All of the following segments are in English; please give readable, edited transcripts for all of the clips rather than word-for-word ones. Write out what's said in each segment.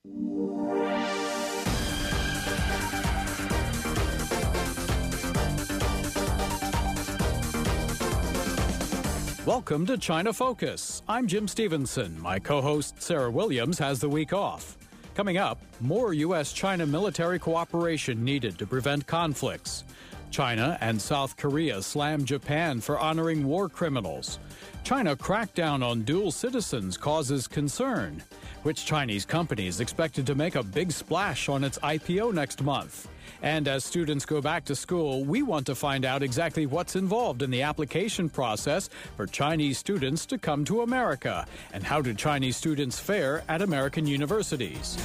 Welcome to China Focus. I'm Jim Stevenson. My co-host Sarah Williams has the week off. Coming up, more U.S.-China military cooperation needed to prevent conflicts. China and South Korea slam Japan for honoring war criminals. China crackdown on dual citizens causes concern. Which Chinese company is expected to make a big splash on its IPO next month? And as students go back to school, we want to find out exactly what's involved in the application process for Chinese students to come to America. And how do Chinese students fare at American universities?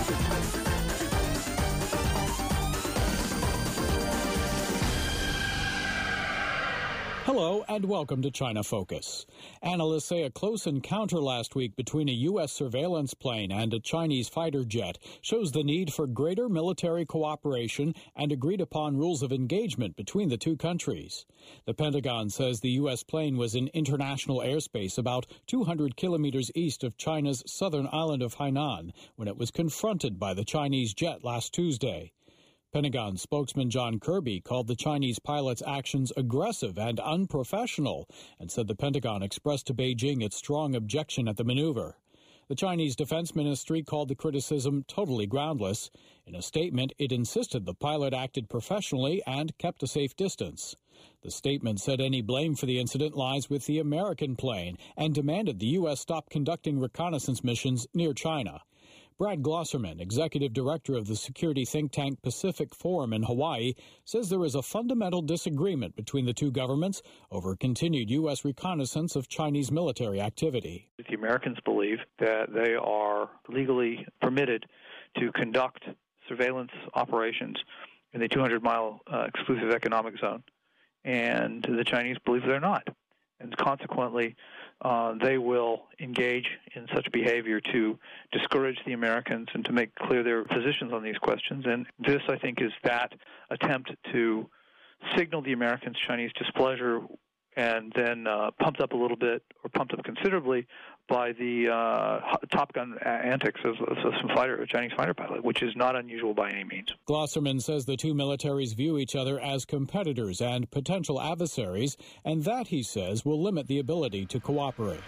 Hello and welcome to China Focus. Analysts say a close encounter last week between a U.S. surveillance plane and a Chinese fighter jet shows the need for greater military cooperation and agreed-upon rules of engagement between the two countries. The Pentagon says the U.S. plane was in international airspace about 200 kilometers east of China's southern island of Hainan when it was confronted by the Chinese jet last Tuesday. Pentagon spokesman John Kirby called the Chinese pilot's actions aggressive and unprofessional and said the Pentagon expressed to Beijing its strong objection at the maneuver. The Chinese Defense Ministry called the criticism totally groundless. In a statement, it insisted the pilot acted professionally and kept a safe distance. The statement said any blame for the incident lies with the American plane and demanded the U.S. stop conducting reconnaissance missions near China. Brad Glosserman, executive director of the security think tank Pacific Forum in Hawaii, says there is a fundamental disagreement between the two governments over continued U.S. reconnaissance of Chinese military activity. The Americans believe that they are legally permitted to conduct surveillance operations in the 200-mile exclusive economic zone, and the Chinese believe they're not. And consequently, they will engage in such behavior to discourage the Americans and to make clear their positions on these questions. And this, I think, is that attempt to signal the Americans' Chinese displeasure and then pumped up a little bit or pumped up considerably by the Top Gun antics of some Chinese fighter pilot, which is not unusual by any means. Glosserman says the two militaries view each other as competitors and potential adversaries, and that, he says, will limit the ability to cooperate.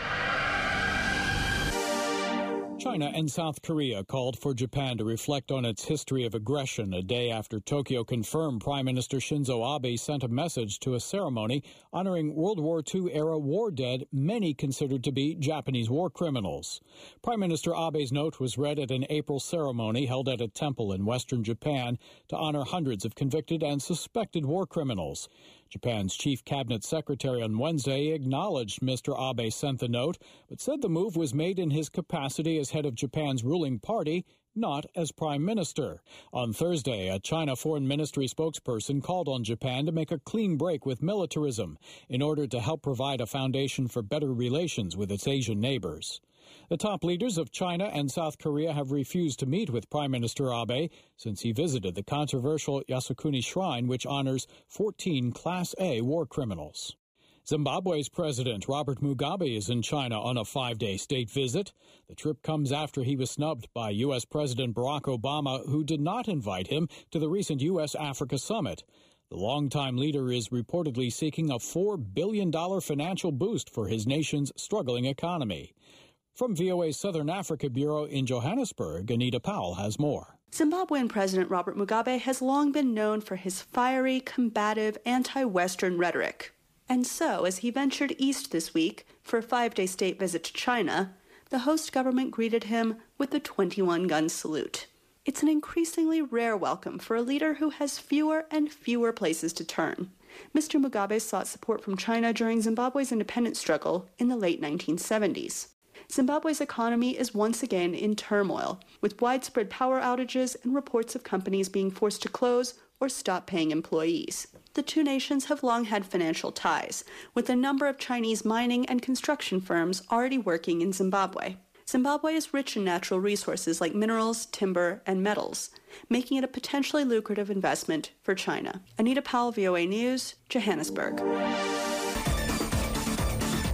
China and South Korea called for Japan to reflect on its history of aggression a day after Tokyo confirmed Prime Minister Shinzo Abe sent a message to a ceremony honoring World War II-era war dead many considered to be Japanese war criminals. Prime Minister Abe's note was read at an April ceremony held at a temple in western Japan to honor hundreds of convicted and suspected war criminals. Japan's chief cabinet secretary on Wednesday acknowledged Mr. Abe sent the note, but said the move was made in his capacity as head of Japan's ruling party, not as prime minister. On Thursday, a China Foreign Ministry spokesperson called on Japan to make a clean break with militarism in order to help provide a foundation for better relations with its Asian neighbors. The top leaders of China and South Korea have refused to meet with Prime Minister Abe since he visited the controversial Yasukuni Shrine, which honors 14 Class A war criminals. Zimbabwe's President Robert Mugabe is in China on a 5-day state visit. The trip comes after he was snubbed by U.S. President Barack Obama, who did not invite him to the recent U.S.-Africa summit. The longtime leader is reportedly seeking a $4 billion financial boost for his nation's struggling economy. From VOA's Southern Africa Bureau in Johannesburg, Anita Powell has more. Zimbabwean President Robert Mugabe has long been known for his fiery, combative, anti-Western rhetoric. And so, as he ventured east this week for a 5-day state visit to China, the host government greeted him with the 21-gun salute. It's an increasingly rare welcome for a leader who has fewer and fewer places to turn. Mr. Mugabe sought support from China during Zimbabwe's independence struggle in the late 1970s. Zimbabwe's economy is once again in turmoil, with widespread power outages and reports of companies being forced to close or stop paying employees. The two nations have long had financial ties, with a number of Chinese mining and construction firms already working in Zimbabwe. Zimbabwe is rich in natural resources like minerals, timber, and metals, making it a potentially lucrative investment for China. Anita Powell, VOA News, Johannesburg.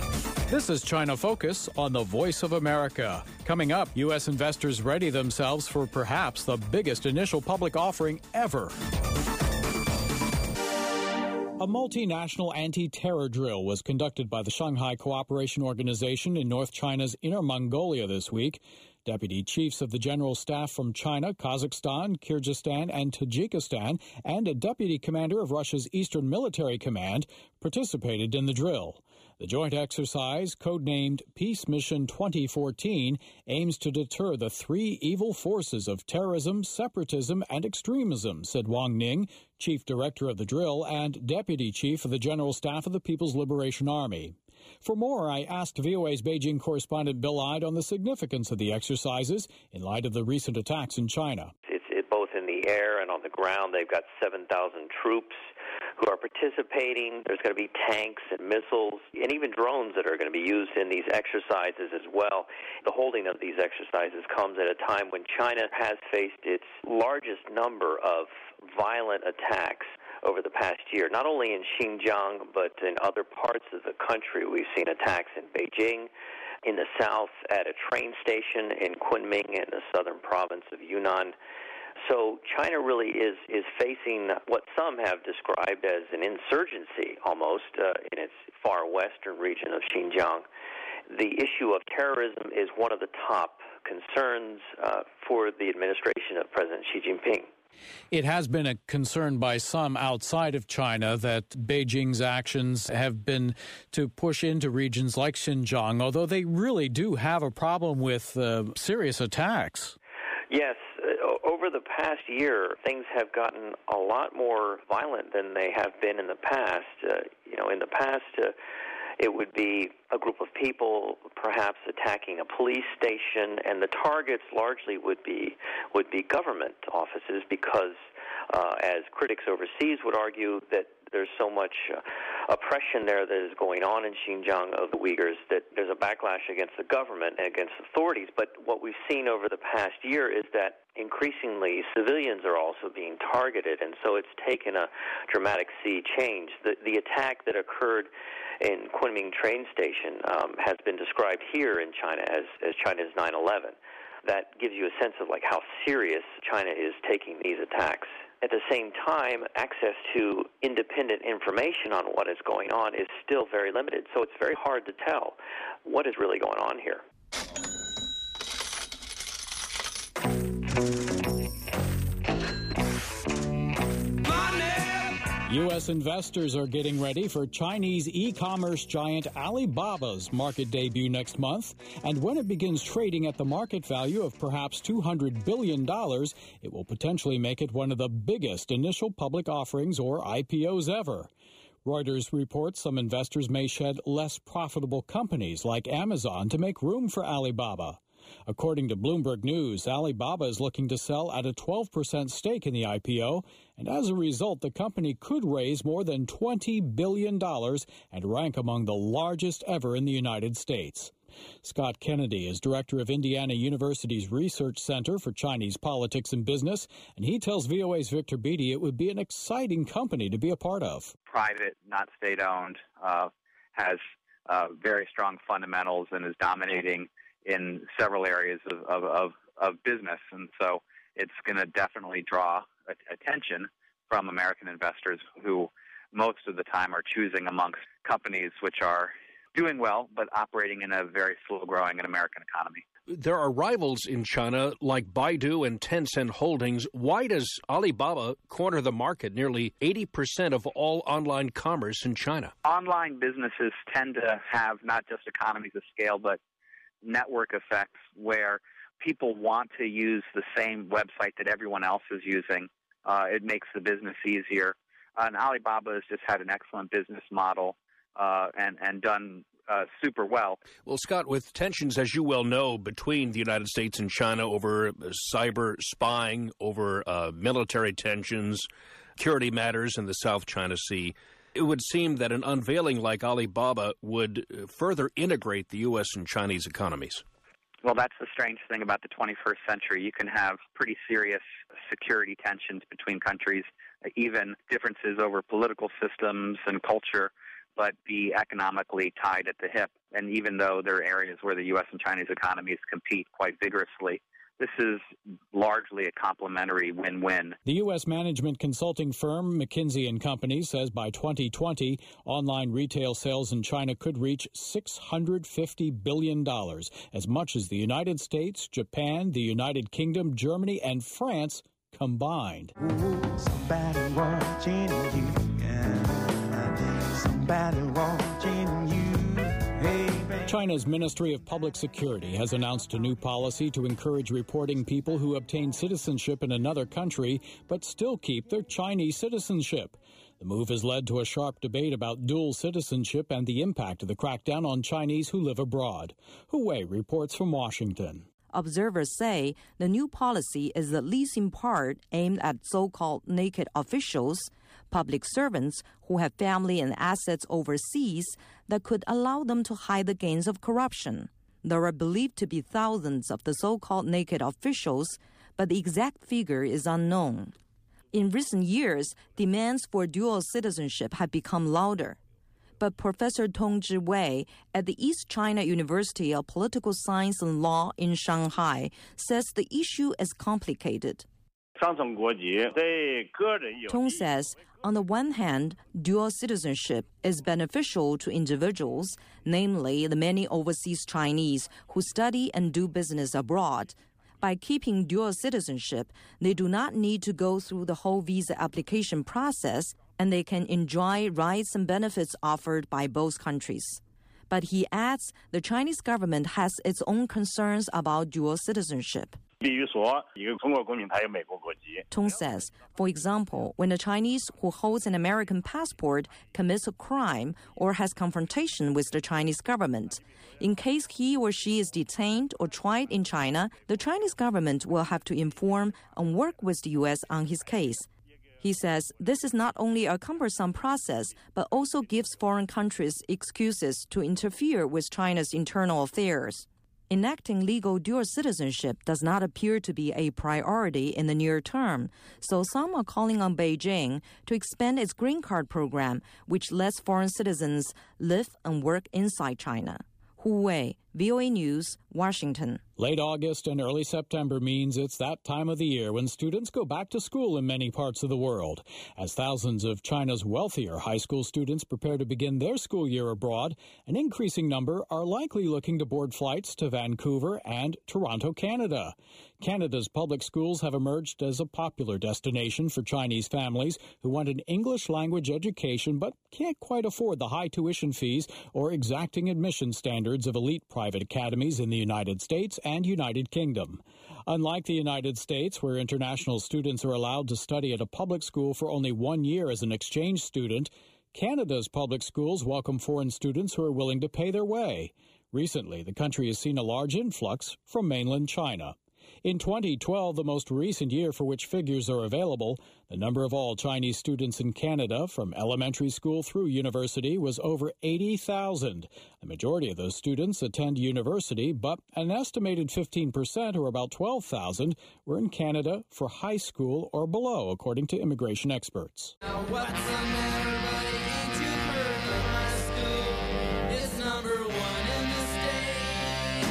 This is China Focus on the Voice of America. Coming up, U.S. investors ready themselves for perhaps the biggest initial public offering ever. A multinational anti-terror drill was conducted by the Shanghai Cooperation Organization in North China's Inner Mongolia this week. Deputy chiefs of the General Staff from China, Kazakhstan, Kyrgyzstan, and Tajikistan, and a deputy commander of Russia's Eastern Military Command participated in the drill. The joint exercise, codenamed Peace Mission 2014, aims to deter the three evil forces of terrorism, separatism, and extremism, said Wang Ning, chief director of the drill and deputy chief of the General Staff of the People's Liberation Army. For more, I asked VOA's Beijing correspondent Bill Ide on the significance of the exercises in light of the recent attacks in China. It's both in the air and on the ground. They've got 7,000 troops who are participating. There's going to be tanks and missiles and even drones that are going to be used in these exercises as well. The holding of these exercises comes at a time when China has faced its largest number of violent attacks over the past year, not only in Xinjiang, but in other parts of the country. We've seen attacks in Beijing, in the south at a train station in Kunming in the southern province of Yunnan. So China really is facing what some have described as an insurgency almost in its far western region of Xinjiang. The issue of terrorism is one of the top concerns for the administration of President Xi Jinping. It has been a concern by some outside of China that Beijing's actions have been to push into regions like Xinjiang, although they really do have a problem with serious attacks. Yes. Over the past year, things have gotten a lot more violent than they have been in the past. In the past, it would be a group of people perhaps attacking a police station, and the targets largely would be government offices because, as critics overseas would argue, that there's so much oppression there that is going on in Xinjiang of the Uyghurs that there's a backlash against the government and against authorities. But what we've seen over the past year is that increasingly civilians are also being targeted, and so it's taken a dramatic sea change. The attack that occurred in Kunming train station has been described here in China as China's 9/11. That gives you a sense of how serious China is taking these attacks. At the same time, access to independent information on what is going on is still very limited, so it's very hard to tell what is really going on here. U.S. investors are getting ready for Chinese e-commerce giant Alibaba's market debut next month. And when it begins trading at the market value of perhaps $200 billion, it will potentially make it one of the biggest initial public offerings or IPOs ever. Reuters reports some investors may shed less profitable companies like Amazon to make room for Alibaba. According to Bloomberg News, Alibaba is looking to sell at a 12% stake in the IPO, and as a result, the company could raise more than $20 billion and rank among the largest ever in the United States. Scott Kennedy is director of Indiana University's Research Center for Chinese Politics and Business, and he tells VOA's Victor Beattie it would be an exciting company to be a part of. Private, not state-owned, has very strong fundamentals and is dominating in several areas of business, and so it's going to definitely draw attention from American investors who most of the time are choosing amongst companies which are doing well but operating in a very slow-growing American economy. There are rivals in China like Baidu and Tencent Holdings. Why does Alibaba corner the market, nearly 80% of all online commerce in China? Online businesses tend to have not just economies of scale, but network effects where people want to use the same website that everyone else is using. It makes the business easier. And Alibaba has just had an excellent business model and done super well. Well, Scott, with tensions, as you well know, between the United States and China over cyber spying, over military tensions, security matters in the South China Sea, it would seem that an unveiling like Alibaba would further integrate the U.S. and Chinese economies. Well, that's the strange thing about the 21st century. You can have pretty serious security tensions between countries, even differences over political systems and culture. but be economically tied at the hip. And even though there are areas where the U.S. and Chinese economies compete quite vigorously, this is largely a complementary win-win. The U.S. management consulting firm McKinsey & Company says by 2020, online retail sales in China could reach $650 billion, as much as the United States, Japan, the United Kingdom, Germany, and France combined. Ooh, somebody watching you. Somebody watching you. China's Ministry of Public Security has announced a new policy to encourage reporting people who obtain citizenship in another country but still keep their Chinese citizenship. The move has led to a sharp debate about dual citizenship and the impact of the crackdown on Chinese who live abroad. Hu Wei reports from Washington. Observers say the new policy is at least in part aimed at so-called naked officials, public servants who have family and assets overseas that could allow them to hide the gains of corruption. There are believed to be thousands of the so-called naked officials, but the exact figure is unknown. In recent years, demands for dual citizenship have become louder. But Professor Tongzhi Wei at the East China University of Political Science and Law in Shanghai says the issue is complicated. Tong says, on the one hand, dual citizenship is beneficial to individuals, namely the many overseas Chinese who study and do business abroad. By keeping dual citizenship, they do not need to go through the whole visa application process, and they can enjoy rights and benefits offered by both countries. But he adds the Chinese government has its own concerns about dual citizenship. Tong says, for example, when a Chinese who holds an American passport commits a crime or has confrontation with the Chinese government, in case he or she is detained or tried in China, the Chinese government will have to inform and work with the U.S. on his case. He says this is not only a cumbersome process, but also gives foreign countries excuses to interfere with China's internal affairs. Enacting legal dual citizenship does not appear to be a priority in the near term, so some are calling on Beijing to expand its green card program, which lets foreign citizens live and work inside China. Hu Wei, VOA News, Washington. Late August and early September means it's that time of the year when students go back to school in many parts of the world. As thousands of China's wealthier high school students prepare to begin their school year abroad, an increasing number are likely looking to board flights to Vancouver and Toronto, Canada. Canada's public schools have emerged as a popular destination for Chinese families who want an English language education but can't quite afford the high tuition fees or exacting admission standards of elite private academies in the United States and United Kingdom. Unlike the United States, where international students are allowed to study at a public school for only 1 year as an exchange student, Canada's public schools welcome foreign students who are willing to pay their way. Recently, the country has seen a large influx from mainland China. In 2012, the most recent year for which figures are available, the number of all Chinese students in Canada from elementary school through university was over 80,000. The majority of those students attend university, but an estimated 15%, or about 12,000, were in Canada for high school or below, according to immigration experts. Now what's the matter, buddy? Ain't you heard of my school? It's number one in the state.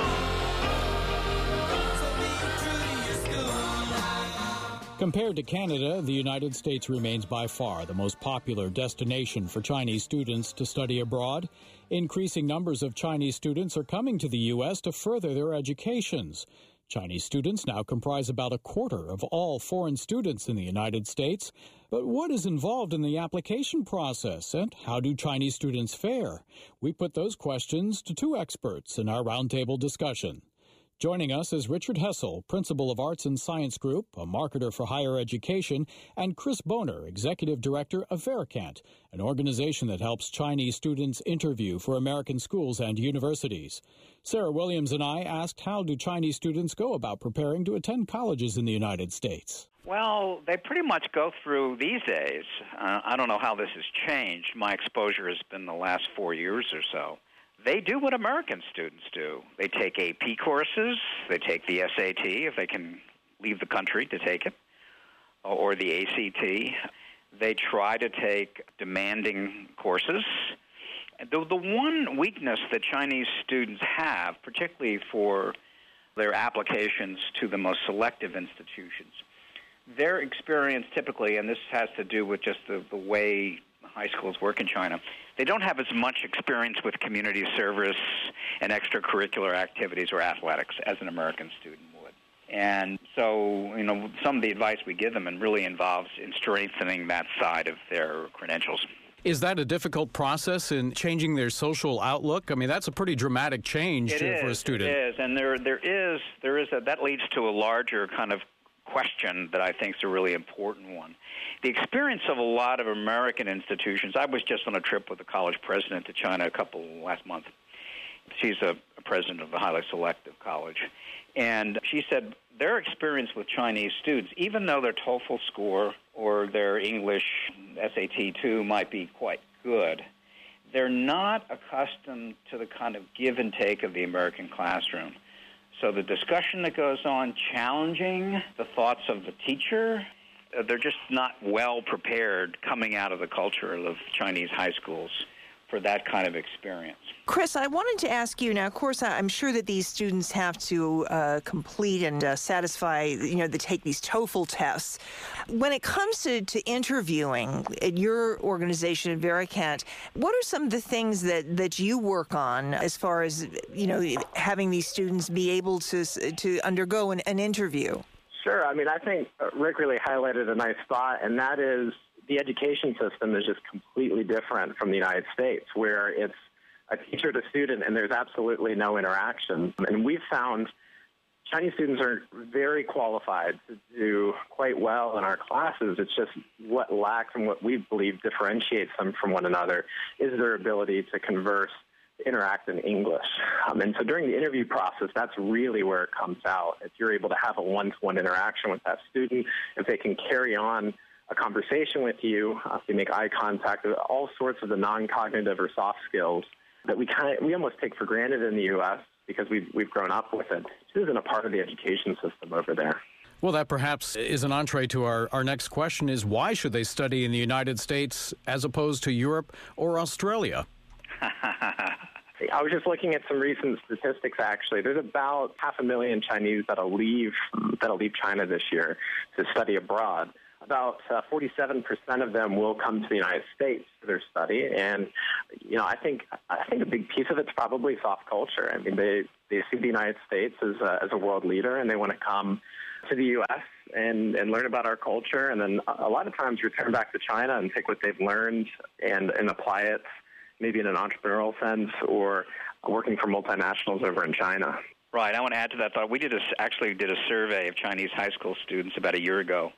So be true to your school now. Compared to Canada, the United States remains by far the most popular destination for Chinese students to study abroad. Increasing numbers of Chinese students are coming to the U.S. to further their educations. Chinese students now comprise about a quarter of all foreign students in the United States. But what is involved in the application process, and how do Chinese students fare? We put those questions to two experts in our roundtable discussion. Joining us is Richard Hessel, Principal of Arts and Science Group, a marketer for higher education, and Chris Boner, Executive Director of Vericant, an organization that helps Chinese students interview for American schools and universities. Sarah Williams and I asked, how do Chinese students go about preparing to attend colleges in the United States? Well, they pretty much go through these days. I don't know how this has changed. My exposure has been the last 4 years or so. They do what American students do. They take AP courses, they take the SAT if they can leave the country to take it, or the ACT. They try to take demanding courses. The one weakness that Chinese students have, particularly for their applications to the most selective institutions, their experience typically, and this has to do with just the way high schools work in China, they don't have as much experience with community service and extracurricular activities or athletics as an American student would. And so, some of the advice we give them really involves in strengthening that side of their credentials. Is that a difficult process in changing their social outlook? I mean, that's a pretty dramatic change for a student. It is, and that leads to a larger kind of question that I think is a really important one. The experience of a lot of American institutions, I was just on a trip with the college president to China last month. She's a president of a highly selective college. And she said their experience with Chinese students, even though their TOEFL score or their English SAT 2 might be quite good, they're not accustomed to the kind of give and take of the American classroom. So the discussion that goes on, challenging the thoughts of the teacher, they're just not well prepared coming out of the culture of Chinese high schools for that kind of experience. Chris, I wanted to ask you, now, of course, I'm sure that these students have to complete and satisfy, they take these TOEFL tests. When it comes to interviewing at your organization at Vericant, what are some of the things that you work on as far as, having these students be able to undergo an interview? Sure. I mean, I think Rick really highlighted a nice thought, and that is the education system is just completely different from the United States, where it's a teacher to student and there's absolutely no interaction. And we've found Chinese students are very qualified to do quite well in our classes. It's just what lacks and what we believe differentiates them from one another is their ability to converse, interact in English. And so during the interview process, that's really where it comes out. If you're able to have a one-to-one interaction with that student, if they can carry on a conversation with you, if you make eye contact, all sorts of the non-cognitive or soft skills that we almost take for granted in the U.S. because we've grown up with it. It isn't a part of the education system over there. Well, that perhaps is an entree to our next question is why should they study in the United States as opposed to Europe or Australia? I was just looking at some recent statistics, actually. There's about 500,000 Chinese that'll leave China this year to study abroad. About 47% of them will come to the United States for their study, and I think a big piece of it's probably soft culture. I mean, they see the United States as a world leader, and they want to come to the U.S. and learn about our culture, and then a lot of times return back to China and take what they've learned and apply it maybe in an entrepreneurial sense or working for multinationals over in China. Right. I want to add to that thought. We actually did a survey of Chinese high school students about a year ago,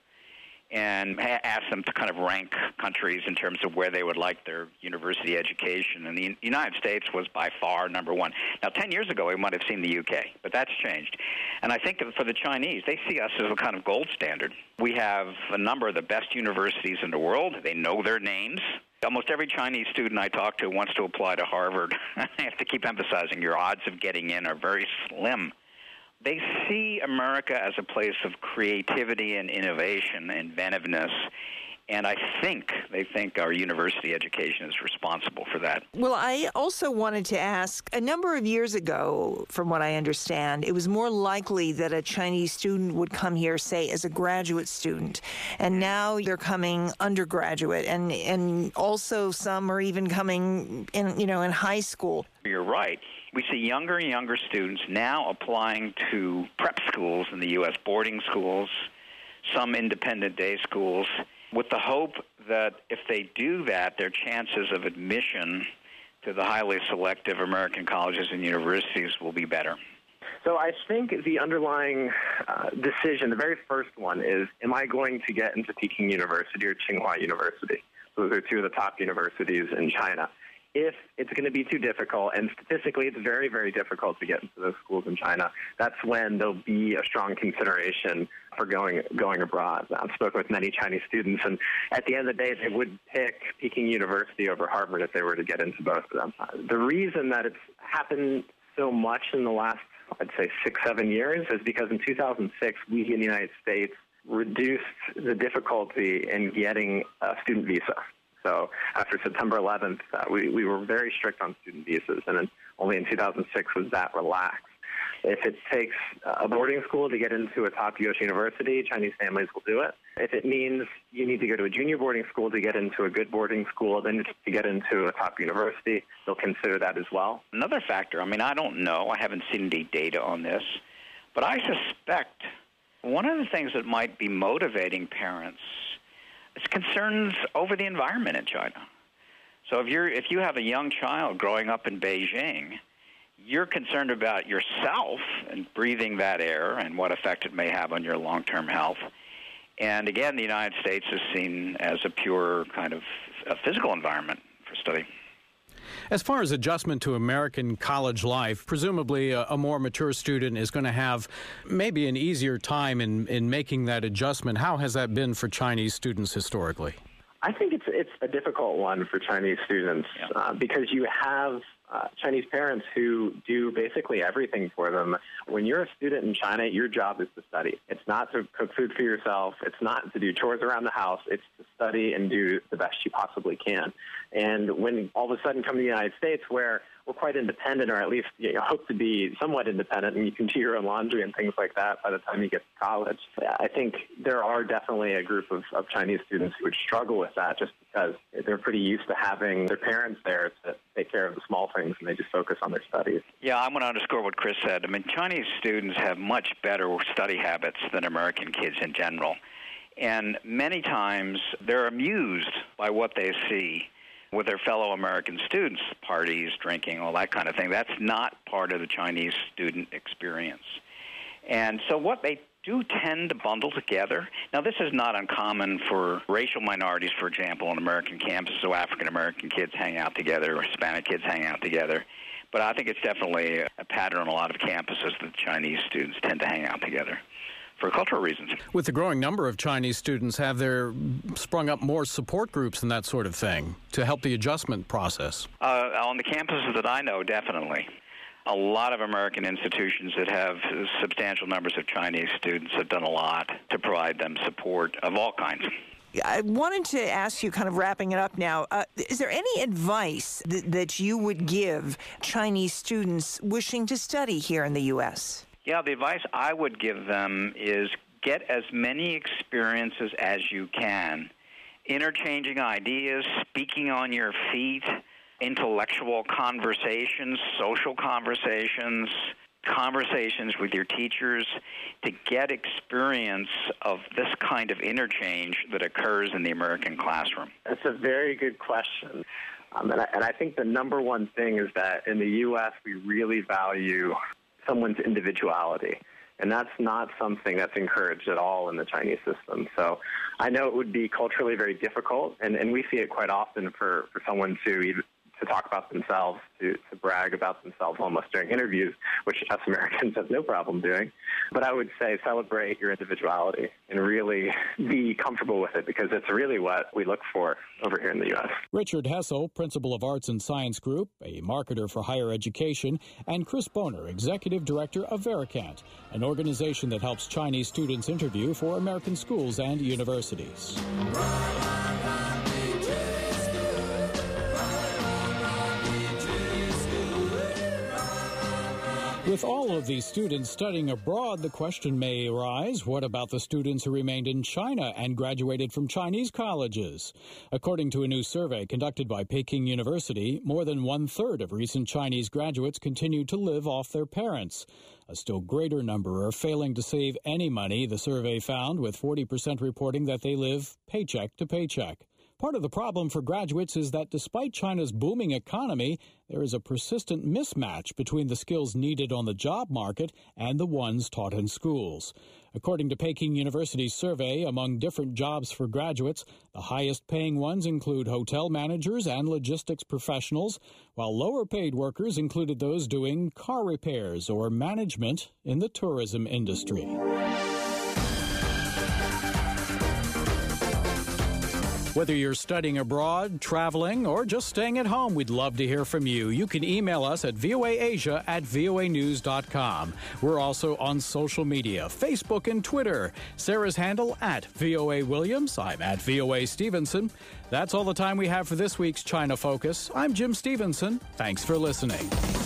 and asked them to kind of rank countries in terms of where they would like their university education. And the United States was by far number one. Now, 10 years ago, we might have seen the UK, but that's changed. And I think for the Chinese, they see us as a kind of gold standard. We have a number of the best universities in the world. They know their names. Almost every Chinese student I talk to wants to apply to Harvard. I have to keep emphasizing your odds of getting in are very slim. They see America as a place of creativity and innovation, inventiveness, and I think they think our university education is responsible for that. Well, I also wanted to ask, a number of years ago, from what I understand, it was more likely that a Chinese student would come here, say, as a graduate student, and now they're coming undergraduate, and also some are even coming in high school. You're right. We see younger and younger students now applying to prep schools in the U.S., boarding schools, some independent day schools, with the hope that if they do that, their chances of admission to the highly selective American colleges and universities will be better. So I think the underlying decision, the very first one is, am I going to get into Peking University or Tsinghua University? Those are two of the top universities in China. If it's going to be too difficult, and statistically it's very, very difficult to get into those schools in China, that's when there'll be a strong consideration for going abroad. I've spoken with many Chinese students, and at the end of the day, they would pick Peking University over Harvard if they were to get into both of them. The reason that it's happened so much in the last, I'd say, 6-7 years is because in 2006, we in the United States reduced the difficulty in getting a student visa. So after September 11th, we were very strict on student visas, and then only in 2006 was that relaxed. If it takes a boarding school to get into a top U.S. university, Chinese families will do it. If it means you need to go to a junior boarding school to get into a good boarding school, then to get into a top university, they'll consider that as well. Another factor, I don't know, I haven't seen any data on this, but I suspect one of the things that might be motivating parents is concerns over the environment in China. So if you have a young child growing up in Beijing, you're concerned about yourself and breathing that air and what effect it may have on your long-term health. And again, the United States is seen as a pure kind of a physical environment for study. As far as adjustment to American college life, presumably a more mature student is going to have maybe an easier time in making that adjustment. How has that been for Chinese students historically? I think it's a difficult one for Chinese students because you have Chinese parents who do basically everything for them. When you're a student in China, your job is to study. It's not to cook food for yourself. It's not to do chores around the house. It's to study and do the best you possibly can. And when all of a sudden come to the United States where we're quite independent, or at least hope to be somewhat independent, and you can do your own laundry and things like that by the time you get to college. I think there are definitely a group of Chinese students who would struggle with that just because they're pretty used to having their parents there to take care of the small things, and they just focus on their studies. Yeah, I want to underscore what Chris said. Chinese students have much better study habits than American kids in general. And many times they're amused by what they see with their fellow American students, parties, drinking, all that kind of thing. That's not part of the Chinese student experience. And so what they do tend to bundle together. Now, this is not uncommon for racial minorities, for example, on American campuses, so African-American kids hang out together or Hispanic kids hang out together. But I think it's definitely a pattern on a lot of campuses that Chinese students tend to hang out together for cultural reasons. With the growing number of Chinese students, have there sprung up more support groups and that sort of thing to help the adjustment process? On the campuses that I know, definitely. A lot of American institutions that have substantial numbers of Chinese students have done a lot to provide them support of all kinds. I wanted to ask you, kind of wrapping it up now, is there any advice that you would give Chinese students wishing to study here in the U.S.? Yeah, the advice I would give them is get as many experiences as you can, interchanging ideas, speaking on your feet, intellectual conversations, social conversations, conversations with your teachers to get experience of this kind of interchange that occurs in the American classroom. That's a very good question. And I think the number one thing is that in the U.S. we really value someone's individuality. And that's not something that's encouraged at all in the Chinese system. So I know it would be culturally very difficult, and we see it quite often for someone to talk about themselves, to brag about themselves almost during interviews, which us Americans have no problem doing. But I would say celebrate your individuality and really be comfortable with it, because it's really what we look for over here in the U.S. Richard Hessel, principal of Arts and Science Group, a marketer for higher education, and Chris Boner, executive director of Vericant, an organization that helps Chinese students interview for American schools and universities. With all of these students studying abroad, the question may arise, what about the students who remained in China and graduated from Chinese colleges? According to a new survey conducted by Peking University, more than one-third of recent Chinese graduates continue to live off their parents. A still greater number are failing to save any money, the survey found, with 40% reporting that they live paycheck to paycheck. Part of the problem for graduates is that despite China's booming economy, there is a persistent mismatch between the skills needed on the job market and the ones taught in schools. According to Peking University's survey, among different jobs for graduates, the highest-paying ones include hotel managers and logistics professionals, while lower-paid workers included those doing car repairs or management in the tourism industry. Whether you're studying abroad, traveling, or just staying at home, we'd love to hear from you. You can email us at voaasia@voanews.com. We're also on social media, Facebook and Twitter. Sarah's handle at VOA Williams. I'm at VOA Stevenson. That's all the time we have for this week's China Focus. I'm Jim Stevenson. Thanks for listening.